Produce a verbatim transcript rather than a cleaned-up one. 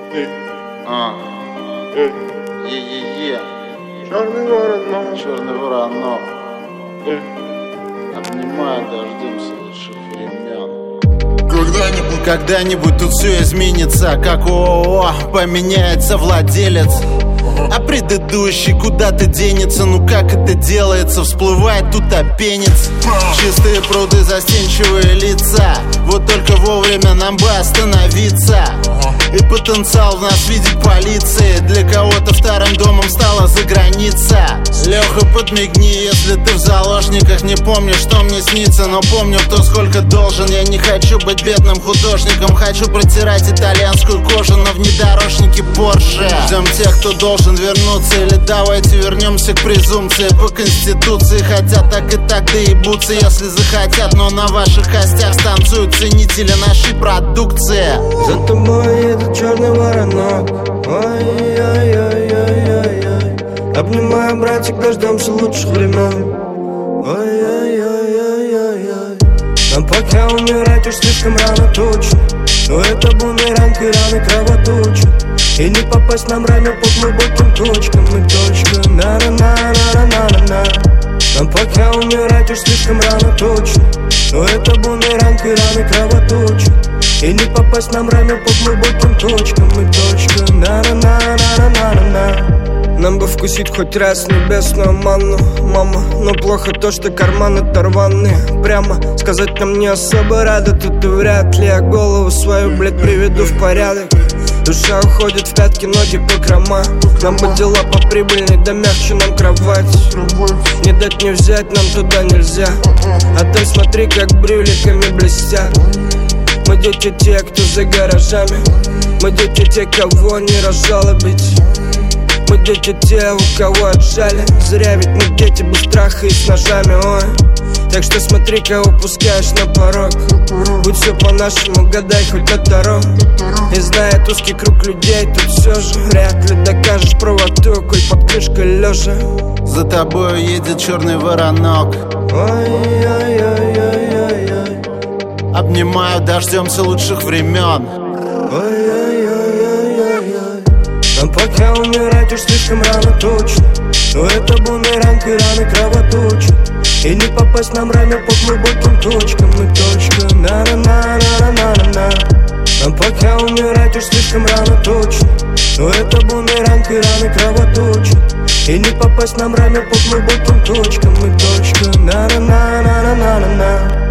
А. Е-е-е. Черный воронок. Черный воронок. Обнимаю, дождемся лучших времен. Когда-нибудь, когда-нибудь тут все изменится, как ООО поменяется владелец. А предыдущий куда-то денется. Ну как это делается? Всплывает тут опенец. Чистые пруды, застенчивые лица. Вот только вовремя нам бы остановиться. И потенциал в нас видит полиции. Для кого-то вторым домом стала заграница. Леха, подмигни, если ты в заложниках. Не помню, что мне снится, но помню, кто сколько должен. Я не хочу быть бедным художником. Хочу протирать итальянскую кожу на внедорожнике Порше. Ждем тех, кто должен вернуться. Или давайте вернемся к презумпции. По конституции хотят так и так доебутся, если захотят. Но на ваших костях станцуют ценители нашей продукции. За тобой едет черный воронок. Ой-ой-ой-ой-ой-ой. Обнимаю, братик, дождемся лучших времен. Ой-ой-ой-ой-ой-ой. Нам пока умирать уж слишком рано точно. Но это бумеранг и раны кровоточат. И не попасть нам ранее по глубоким точкам. И точка на-на-на-на-на-на-на. Нам пока умирать уж слишком рано точно. Но это бумеранг и раны кровоточат. И не попасть нам ранее по глубоким точкам. И точка на-на-на-на-на-на-на. Нам бы вкусить хоть раз небесную манну, мама. Но плохо то, что карманы оторваны. Прямо сказать нам не особо рада. Тут и вряд ли я голову свою, блядь, приведу в порядок. Душа уходит в пятки, ноги по крома. Нам бы дела поприбыльней, да мягче нам кровать. Не дать не взять, нам туда нельзя. А там смотри, как брюликами блестят. Мы дети те, кто за гаражами. Мы дети те, кого не разжалобить. Мы дети те, у кого отжали. Зря ведь мы дети без страха и с ножами, ой. Так что смотри, кого пускаешь на порог. Будь все по-нашему, гадай хоть на втором. И зная узкий круг людей, тут все же вряд ли докажешь правоту, коль под крышкой лежа. За тобой едет черный воронок. Ой-ой-ой-ой-ой-ой. Обнимаю, дождемся лучших времен. Ой-ой-ой-ой-ой-ой. Нам пока умирать уж слишком рано точно. Но это бумеранг и раны кровоточат. И не попасть нам ранее по глубоким точкам. И точка на-на-на-на-на-на-на. Нам пока умирать уж слишком рано точно. Но это бумеранг и раны кровоточат. И не попасть нам ранее по глубоким точкам. И точка на-на-на-на-на-на-на.